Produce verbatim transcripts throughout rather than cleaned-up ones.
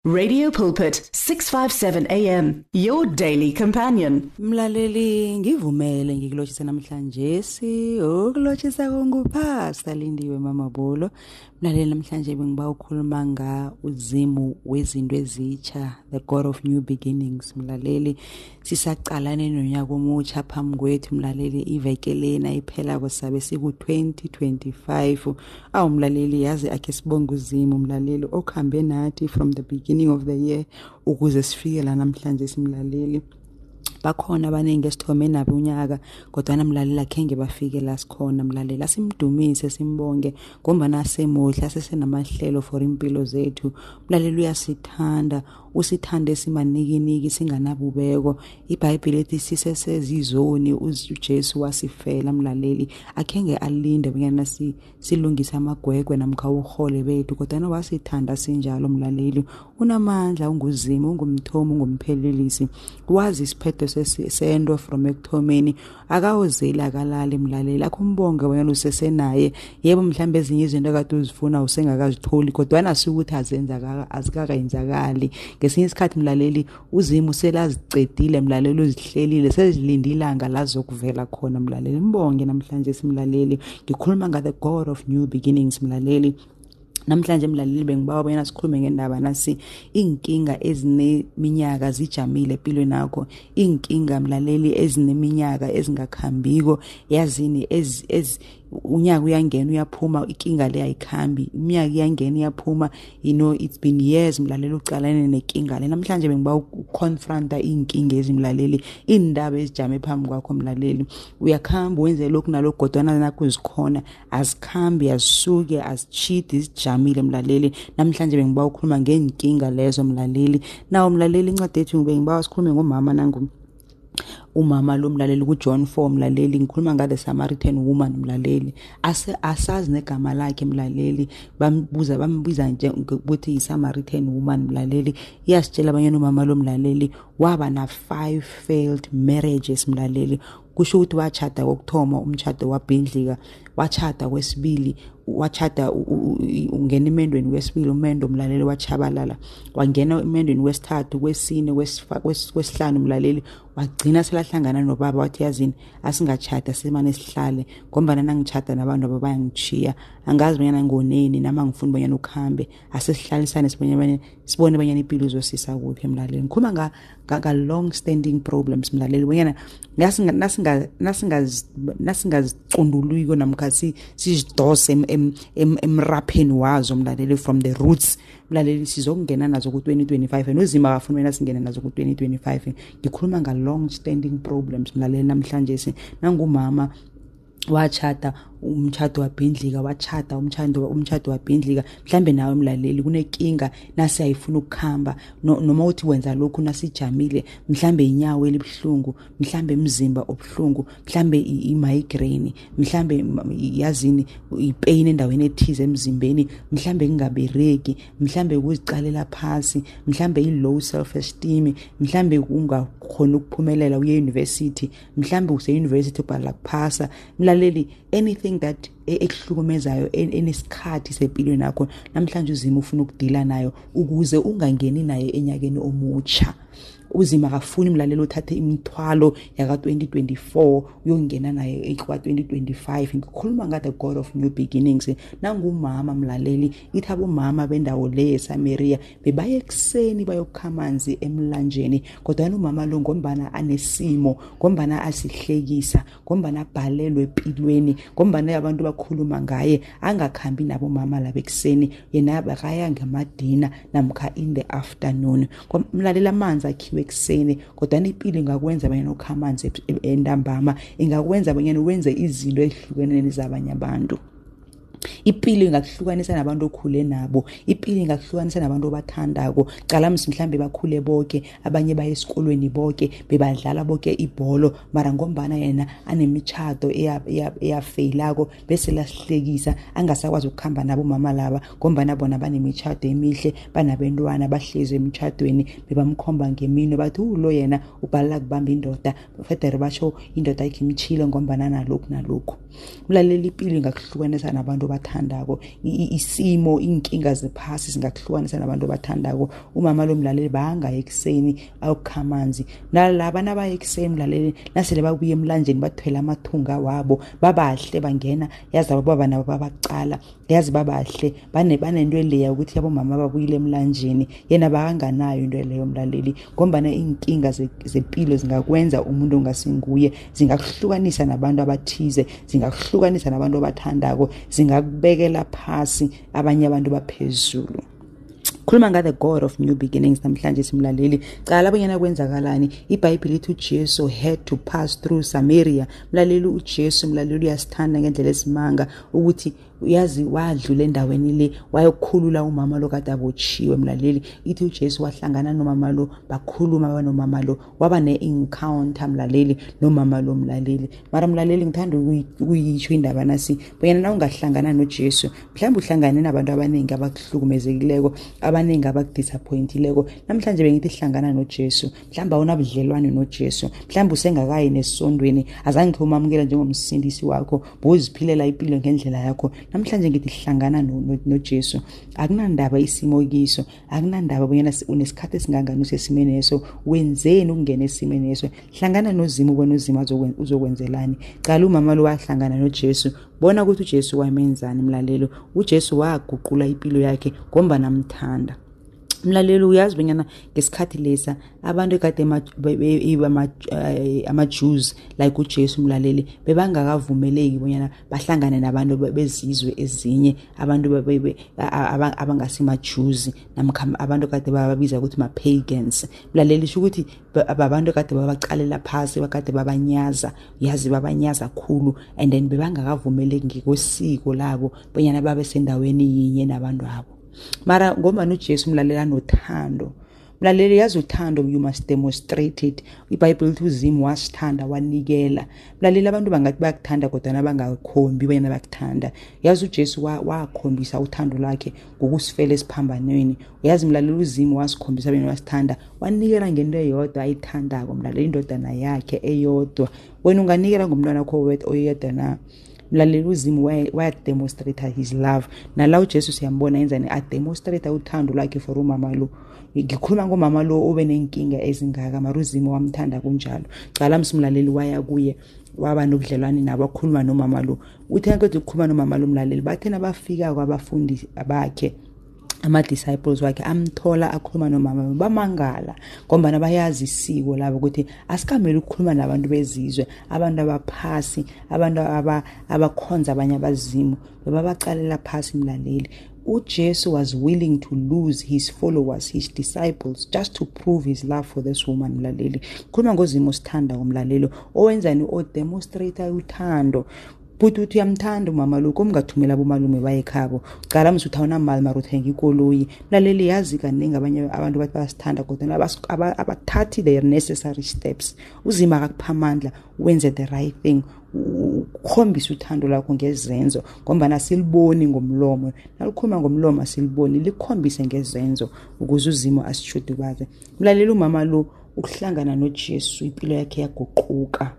Radio Pulpit, six fifty-seven A M, your daily companion. Mlaleli ngivumele ngikulochisa namhlanje si ukulochisa konguphasa Lindiwe Mama Bolo. Mlaleli namhlanje bengiba ukukhuluma nga uzimu wezinto ezitsha, the God of new beginnings. Mlaleli sisaqalane nonyaka omutsha phambi kwethu mlaleli ivekelena iphela kwasabe siku twenty twenty-five. Awu mlaleli yazi akhe sibonga uzimu mlaleli okhambe nathi from the beginning of the year ukuze sifike la namhlanje simlaleli. Bakhona abanenge esithome nabo unyaka kodwa namlalela khenge bafike la sikhona mlalela simdumise simbonge ngoba nasemuhla sesenamahlelo for impilo zethu. Mlalela uyasithanda usithande simanikiniki singanabubeko. iBhayibheli lithi sisesezizoni uJesu wasifela mlaleli akhenge alinde bonyana si silungisa amagwegwe namkha uhole bethu kodwa wasithanda sinjalo mlaleli. Unamandla unguzima ungumthomo ungumphelelisi wazi isiphetho sesendo from ekuthomeni akawozeli akalali mlaleli akumbonge wena usesenaye. Yebo mhlambe ezinye izinto akade uzifuna usengakazitholi kodwa nasukuthi azenza azikakayenzakali. Ngesinye isikhathi mlaleli uzimu selazicedile mlaleli uzihlelile sezilindile ilanga lazokuvela khona mlaleli. Mbonge namhlanje simlaleli ngikhuluma nga the God of new beginnings mlaleli. Namhlanje mlaleli bengibawa bonyana sikhulume ngendaba nasi inkinga ezineminyaka zijamile empilweni yakho. Inkinga mlaleli ezineminyaka ezingakhambiko yazini ez ez unyaka uyangena uyaphuma inkinga le ayikhambi. Iminyaka iyangena iyaphuma you know it's been years mlaleli uqalane nenkinga le. Namhlanje bengibawa uconfronta inkinga ezimlaleli indaba ezijame phambi kwakho mlaleli. Uyakhamba wenze lokhu nalokho kodwa nakho uzikhona azikhambi azisuke azicheat izijamile mlaleli. Namhlanje bengibawa ukukhuluma ngenkinga lezo mlaleli. Nawo mlaleli incwadi yethu bengibawa sikhulume ngomama nangu umama lo mlaleli ku John four mlaleli ngikhuluma nga the Samaritan woman mlaleli. Ase asazi negama lakhe mlaleli bambuza bambiza nje ukuthi i Samaritan woman mlaleli. Iyasitshela abanyana umama lo mlaleli waba na five failed marriages mlaleli. Kusho ukuthi wachata kokuthoma umchado wabhindlika, wachata kwesibili wachata ungena emendweni wesibili umendo mlaleli wachabalala, wangena emendweni wesithathu kwesine kwesihlanu mlaleli wagcina selahlangana nobaba wathi yazini asingachata semane sihlale ngoba nangichata nabantu abayangichiya angazi bonyana ngoneni nama ngifuna bonyana ukhambe asesihlalisane sibonyana sibone bonyana impilo izosisa kuphi mlaleli. Ngikhuluma nga ga long standing problems mlaleli bonyana nasinga nasinga nasinga nasingazicunduluko namkhasi sizidose em emrapheni wazo mlaleli from the roots mlaleli sizokungena nazo ku twenty twenty-five nozima bafuna wena singena nazo ku twenty twenty-five. Ngikhuluma nga long standing problems mlaleli namhlanje nangumama wachata umchado wabhindlika wachata umchando umchado wabhindlika mhlambe nawe mlaleli kunenkinga nasi ayifuna ukukhamba noma uthi wenza lokhu nasijamile mhlambe inyawo elibhlungu mhlambe umzimba obhlungu mhlambe i-migraine mhlambe yazini ipain endaweni ethize emzimbeni mhlambe kungabereki mhlambe ukuzicalela phansi mhlambe i-low self esteem mhlambe ungakhona ukuphumelela uye university mhlambe use university ubhala kuphasa mlaleli anything that ekuhlukumezayo enesikhathi sempilweni yakho namhlanje uzima ufuna ukudila nayo ukuze ungangeni naye enyakeni omutsha. Uzima akafuni mlaleli uthathe imithwalo yaka twenty twenty-four uyongena naye kwa twenty twenty-five. Ngikhuluma nga the God of new beginnings. Nangumama mlaleli ithi abomama bendawo le eSamaria bebaye ekseni bayokhamanzi emlanjeni kodwa umama lo ngombana anesimo ngombana asihlekisa ngombana abhalelwe empilweni ngombana abantu bakhuluma ngaye angakhambi nabo mama laba ekseni yena bakaya ngamadina namkha in the afternoon. Mlalela amanzi akhiwe ekseni kodwa impilo ingakwenza abanye nokhamanzi endambama ingakwenza abanye wenze izinto ezihlukene zabanye abantu. Impilo ingakuhlukanisa nabantu okhule nabo, impilo ingakuhlukanisa nabantu obathandako. Cala mhlambe bakhule bonke, abanye baye esikolweni bonke, bebadlala bonke ibholo, mara ngombana yena anemichado eyafailako bese lasihlekisa angasakwazi ukukhamba nabo mama laba ngombana bona banemichado emihle, banabantwana bahlezi emichadweni bebamkhomba ngemino bathi ulo yena ubhala kubamba indoda, federe basho indoda ikimchile ngombana nalokhu nalokhu. Mlaleli impilo ingakuhlukanisa nabantu obathandako. Isimo inkinga zephasi singakuhlukanisa nabantu obathandako. Umama lo mlaleli banga ekseni awukhamanzi nalaba nabaya ekseni mlaleli nasele babuye emlanjeni bathwele amathunga wabo babahle bangena yazi ababa nabo babaqala yazi babahle bane banento leya ukuthi abomama babuyile emlanjeni yena bakanganayo into leyo mlaleli ngombana inkinga zempilo zingakwenza umuntu ongasinguye zingakuhlukanisa nabantu abathize zingakuhlukanisa nabantu abathandako zingakubekela phasi abanye abantu baphezulu. Khuluma nga the God of new beginnings namhlanje simlaleli cala abanyana kwenzakalani iBhayibheli lithi uJesu had to pass through Samaria. Mlaleli uJesu mlaleli uyasithanda ngendlela esimanga ukuthi uyazi wadlula endaweni le wayokhulula umama lo kade abotshiwe mlaleli ithi uJesu wahlangana nomama lo bakhuluma nomama lo waba ne encounter mlaleli nomama lo mlaleli mara mlaleli ngithanda ukuyisho indaba nasi bonyana na ungahlangana noJesu mhlawumbe uhlangane nabantu abaningi abakuhlukumezekileko abaningi abakudisappointileko namhlanje bengithi hlangana noJesu mhlawumbe awunabudlelwane noJesu mhlawumbe usengakayi nesondweni azange ngithomamukela njengomsindisi wakho boziphilela impilo ngendlela yakho namhlanje ngithi hlangana noJesu akunandaba isimo kiso akunandaba bonyana unesikhathi esingangani usesimene eso wenzeni ukungena esimene eso hlangana noZimo ubona uZimo uzokwenzelani cala umama lo wahlangana noJesu bona ukuthi uJesu wayemenzani mlalelo uJesu waguqula impilo yakhe ngomba namthanda. Mlaleli uyazi bonyana ngesikhathi lesa abantu ekade ama Jews like uJesu mlaleli bebangakavumeleki bonyana bahlangane nabantu bezizwe ezinye abantu abangasima Jews namkha abantu kade bababiza ukuthi ma pagans. Mlaleli sho ukuthi abantu kade babaqalela phasi bakade babanyaza yazi babanyaza kakhulu and then bebangakavumeleki ngosiko labo bonyana babe sendaweni yinye nabantu abo. Mara ngoma noJesu mlalela nothando mlaleli yazi uthando you must demonstrate it. iBhayibheli lithi uZimo wasithanda wanikela mlaleli abantu bangathi bayakuthanda kodwa nabangakhombi wena bakuthanda yazi uJesu wakhombisa uthando lakhe ngokusifela esiphambanweni yazi mlaleli uZimo wasikhombisa bena wasithanda wanikela ngento eyodwa ayithandako mlaleli indodana yakhe eyodwa wena unganikela ngomntwana wakho oyedwa na mlaleli uZimo waya demonstrate his love nala uJesu siyambona yenzani a demonstrate uthando lakhe for umama lo ngikhuluma ngomama lo obe nenkinga ezingaka mara uZimo wamthanda kunjalo cala msimlaleli waya kuye waba nobudlelwane nabo akhuluma nomama lo uthi ukuthi ukukhuluma nomama lo mlaleli bathena bafika kwabafundi bakhe ama disciples wakhe amthola akhuluma nomama bamangala ngoba bayazi isiko labo ukuthi asikamele ukukhuluma nabantu bezizwe abantu abaphasi abantu abakhonza abanye abazimu babaqalela phasi mlaleli. uJesu was willing to lose his followers, his disciples, just to prove his love for this woman mlaleli. Khuluma ngoZimo sithanda umlalelo owenzani o demonstrate uthando Puthi uthi uyamthanda umama lo komngathumela abomalume bayekhabo cala msuthawuna mali maruthenga ikoloyi mlaleli yazi kaningi abanye abantu bathi basithanda kodwa abathathi their necessary steps uZimo akakupha amandla wenze the right thing ukhombisa uthando lakho ngezenzo ngoba nasiliboni ngomlomo nalikhuluma ngomlomo asiliboni likhombise ngezenzo ukuze uZimo asishudubaze mlaleli umama lo ukuhlangana noJesu impilo yakhe yaguquka.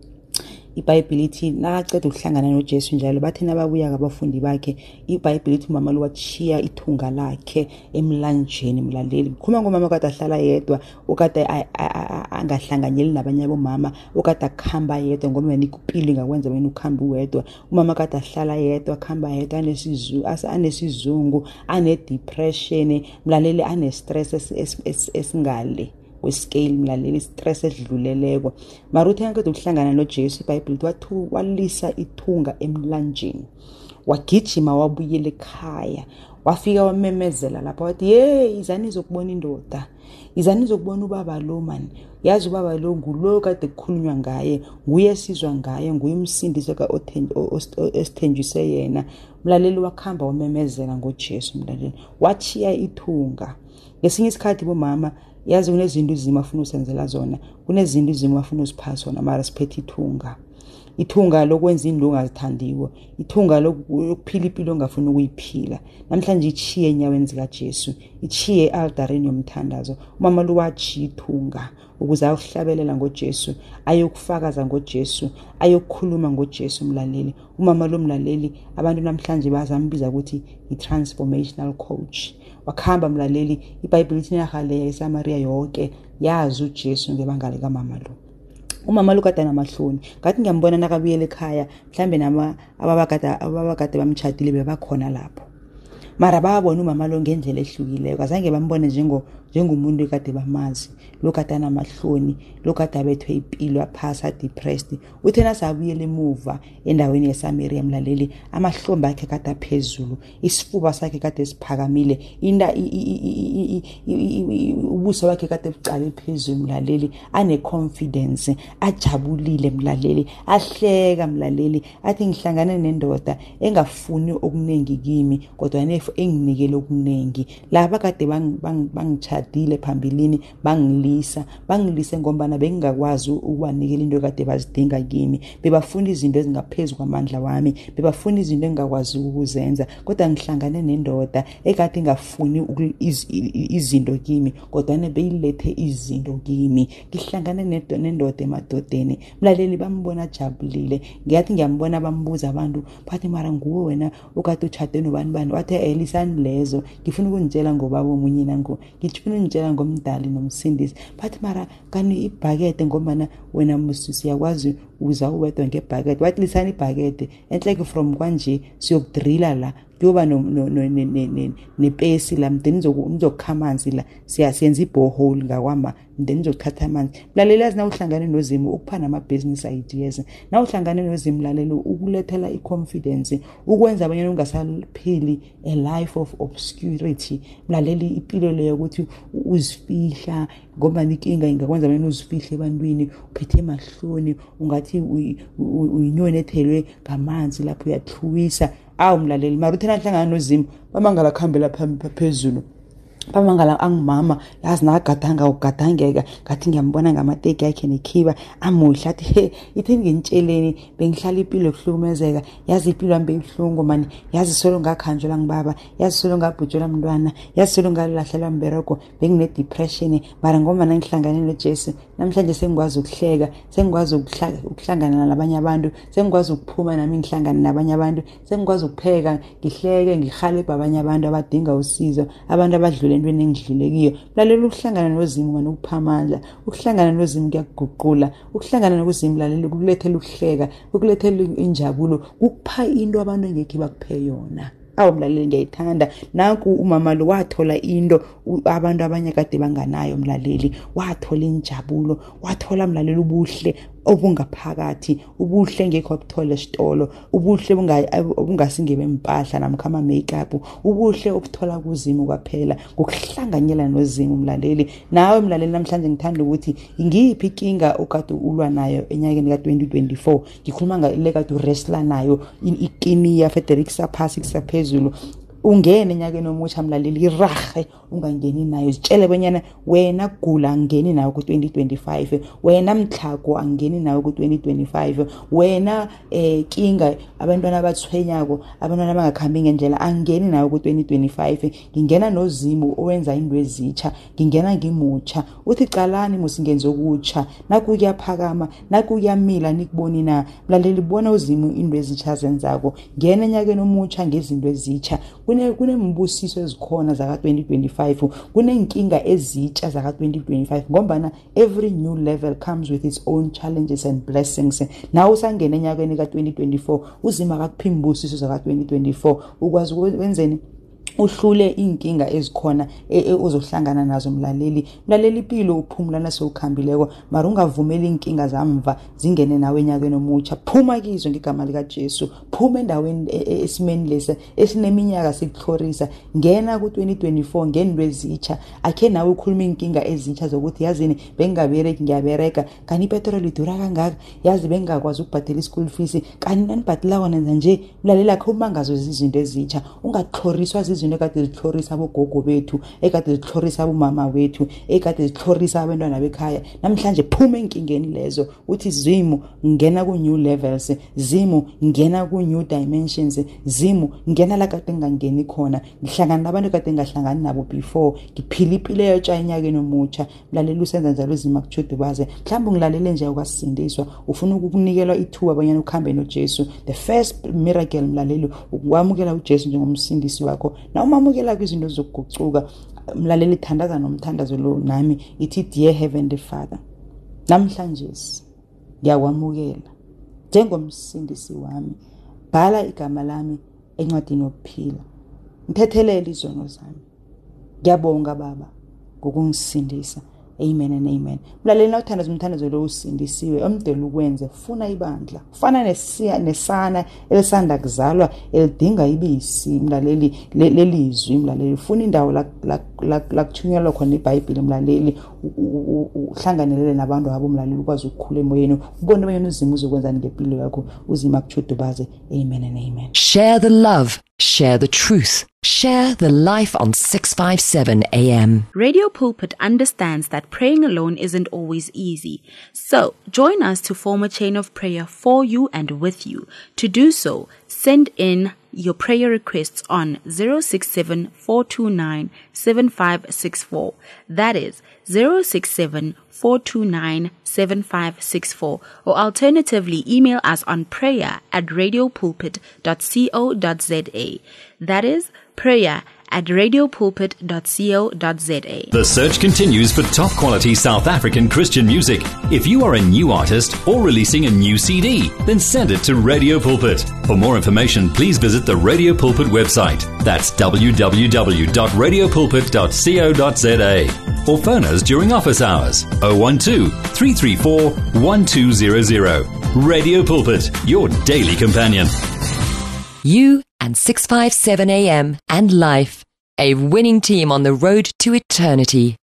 iBhayibheli lithi naceda ukuhlangana noJesu njalo bathina babuya abafundi bakhe iBhayibheli lithi umama lo wachiya ithunga lakhe emlanjeni mlaleli khuma ngomama kade ahlala yedwa okade angahlanganyeli nabanye abomama okade akhamba yedwa ngoba nikupili ngakwenza wena ukhamba wedwa umama kade ahlala yedwa akhamba yedwa anesizungu anesizungu ane depression mlaleli ane stress esingale wescale mlaleli stress edluleleko maruthe yanke ukuhlangana noJesu iBhayibheli wathu walisa ithunga emlanjeni wagijima wabuyela ekhaya wafika wamemezela lapha wathi hey izani izokubona indoda izani izokubona ubaba lo man yazi ubaba lo ngulo kade kukhulunywa ngaye nguye sizwa ngaye nguye umsindisi ka othenjise yena mlaleli wakhamba wamemezela ngoJesu mlaleli wachiya ithunga. Ngesinye isikhathi bomama yazi kunezinto uZimo afuna usenzela zona kunezinto uZimo afuna usiphasa zona mara siphethe ithunga ithunga lokwenza into ongazithandiwo, ithunga lokuphila impilo ongafuni ukuyiphila. Namhlanje ichiye enyaweni zikaJesu, ichiye altareni yomthandazo. Umama lo wachi ithunga ukuze ayokuhlabelela ngoJesu, ayokufakaza ngoJesu, ayokukhuluma ngoJesu mlaleli. Umama lo mlaleli abantu namhlanje bazambiza ukuthi i-transformational coach. Wakhamba mlaleli, iBhayibheli lithi nahale eSamaria yonke yazi uJesu ngebanga lika mama lo. Umama lo kade namahloni, ngathi ngiyambona nakabuyela ekhaya, mhlambe nama ababakade ababakade bamchadile bebakhona lapho. Mara babona umama lo ngendlela ehlukile, azange bambone njengo njengomuntu ekade bamazi, lo kade namahloni, lo kade abethwe impilo aphasa depressed. Uthena sabuyele emuva endaweni yeSamaria mlaleli, amahlombe akhe kade aphezulu, isifuba sakhe kade siphakamile, inda ubuso wakhe kade bucale phezulu mlaleli, ane confidence, ajabulile mlaleli, ahleka mlaleli, athi ngihlangane nendoda engafuni okunengi kimi kodwa nefu enginikele okunengi. Laba kade bangchadile phambilini bangilisa, bangilise ngombana bengingakwazi ukubanikela into kade bazidinga kimi. Bebafuna izinto ezingaphezulu kwamandla wami, bebafuna izinto engakwazi ukuzenza, kodwa ngihlangane nendoda ekade ingafuni izinto kimi kodwa nebeyilethe izinto kimi. Ngihlangane nendoda emadodeni mlaleli, bambona jabulile. Ngiyathi ngiyambona bambuza abantu, bathi mara nguwe wena ukade uchade nobani bani? Wathi elisani lezo, ngifuna ukungitshela ngobaba omunye nango, ngifuna ukungitshela ngomdali nomsindisi. Bathi mara kani ibhakede ngombana wena musisi yakwazi uza uwedwa ngebhakede. Wathi lisani ibhakede enhleke from kwanje siyokudrilla la, kuyoba no nepesi la, mdeni nizokukha amanzi la, siyasenza iborehole ngakwama, mdeni nizokuthatha amanzi. Mlaleli yazi na uhlangane nozimu ukuphana ama business ideas, na uhlangane nozimu mlaleli ukulethela iconfidence, ukwenza abanye ungasaliphili a life of obscurity. Mlaleli impilo leyo ukuthi uzifihla ngoba inkinga ingakwenza abanye uzifihle ebantwini, uphethe emahloni, ungathi uyinyonethelwe ngamanzi lapho uyathuwisa. Awu mlaleli, maruthena hlangana nozimu bamangala khambela phezulu, bamangala angimama yazi nakagadanga ugadangeka, ngathi ngiyambona ngamateki yakhe nekhiba amuhle. Athi he, ithi ngintsheleeni bengihlala impilo yokuhlukumezeka, yazi impilo yami beyihlungu mani, yazi solo ngakhanjelwa ngibaba, yazi solo ngabhujelwa mntwana, yazi solo ngalahlela mbereko, bengine depression. Mara ngoba nangihlangane noJesu namhlanje sengikwazi ukuhleka, sengikwazi ukuhlangana nabanye abantu, sengikwazi ukuphuma nami ngihlangane nabanye abantu, sengikwazi ukupheka ngihleke ngihalebhe abanye abantu abadinga usizo, abantu abadlule entweni engidlule kiyo. Mlaleli ukuhlangana nozimu manje ukupha amandla, ukuhlangana nozimu kuyakuguqula, ukuhlangana nozimu mlaleli kukulethela ukuhleka, ukulethela injabulo, ukupha into abantu engekho bakuphe yona. Awu mlaleli ngiyayithanda, nanku umama lo wathola into abantu abanye kade banganayo mlaleli, wathola injabulo, wathola mlaleli ubuhle obungaphakathi, ubuhle ngekho obuthola esitolo, ubuhle obungasingebe impahla namkha ama makeup, ubuhle obuthola kuzimu kwaphela ngokuhlanganyela nozimu mlaleli. Nawe mlaleli namhlanje ngithanda ukuthi ngiyiphi inkinga okade ulwa nayo enyakeni ka twenty twenty-four, ngikhuluma ngale kade wrestler nayo, ikiniya Frederick Saphasi kusaphezulu, ungene enyakeni omutsha mlaleli, irahe ungangeni nayo. Sitshele bonyana wena gula angeni nayo ku twenty twenty-five, wena mthlago angeni nayo ku twenty twenty-five, wena eh kinga abantwana abathwenyako, abantwana abangakhambi ngendlela angeni nayo ku twenty twenty-five. Ngingena nozimu owenza into ezitsha, ngingena ngimutsha. Uthi calani musingenze okutsha, naku kuyaphakama, naku kuyamila nikuboni na. Mlaleli bona uzimu into ezitsha zenzako, ngena enyakeni omutsha ngezinto ezitsha. Kune kunembusiso ezikhona zaka twenty twenty-five, kunenkinga ezitsha zaka twenty twenty-five ngombana every new level comes with its own challenges and blessings. Nawe usangena enyakeni ka twenty twenty-four, uzima akuphi imbusiso zaka twenty twenty-four, ukwazi wenzeni uhlule inkinga ezikhona ozohlangana nazo mlaleli. Mlaleli impilo uphumulana sewukhambileko, mara ungavumeli inkinga zamva zingene nawe enyakeni omutsha. Phuma kizo ngegama lika Jesu, phuma endaweni esimeni lesa esineminyaka sikuhlorisa, ngena ku twenty twenty-four ngendwe ezitsha. Akhe nawe ukhuluma inkinga ezitsha zokuthi yazini bengabereki ngiyabereka, kani ipetrol idura kangaka, yazi bengakwazi ukubhadela school fees, kani nanibhadela wona nje. Mlaleli akho umangazo izinto ezitsha, ungakhoriswa izinto ekade zihlorisa abogogo bethu, ekade zihlorisa abomama wethu, ekade zihlorisa abantwana bekhaya, namhlanje phuma enkingeni lezo, uthi zimu ngena ku new levels, zimu ngena ku new dimensions, zimu ngena la kade ngangeni khona, ngihlangana nabantu kade ngahlangani nabo before, ngiphila impilo yotsha enyakeni omutsha. Mlaleli usenza njalo uzima kujudubaze, mhlawumbe ngilalele nje ukwasindiswa, ufuna ukunikelwa ithuba abanyana ukhambe noJesu. The first miracle mlaleli ukwamukela uJesu njengomsindisi wakho. Na umamukela kwizinto zokugucuka, mlaleli thandaza nomthandazo lo nami ithi dear heavenly Father, namhlanje ngiyakwamukela njengomsindisi wami. Bhala igama lami encwadini yokuphila, ngithethelele izono zami. Ngiyabonga Baba ngokungisindisa. Amen and amen. Mlaleli nawuthandaza umthandazo lo usindisiwe, omdela ukwenze, funa ibandla. Ufana nesiya nesana elisanda kuzalwa elidinga ibisi, mlaleli lelizwi, mlaleli funa indawo la la kuthunyelwa khona iBhayibheli, mlaleli uhlanganelele nabantu abo, mlaleli ukwazi ukukhula emoyeni, ubone bayena uzima uzokwenza ngempilo yakho, uzima kujudubaze. Amen and amen. Share the love, share the truth. Share the life on six fifty-seven A M. Radio Pulpit understands that praying alone isn't always easy. So, join us to form a chain of prayer for you and with you. To do so, send in your prayer requests on zero six seven, four two nine, seven five six four. That is zero six seven, four two nine, seven five six four. Or alternatively, email us on prayer at radiopulpit dot co dot za. That is prayer at radiopulpit dot co dot za. The search continues for top quality South African Christian music. If you are a new artist or releasing a new C D, then send it to Radio Pulpit. For more information, please visit the Radio Pulpit website. That's w w w dot radiopulpit dot co dot za. Or phone us during office hours oh one two, three three four, one two zero zero. Radio Pulpit, your daily companion. You and six fifty-seven A M and Life, a winning team on the road to eternity.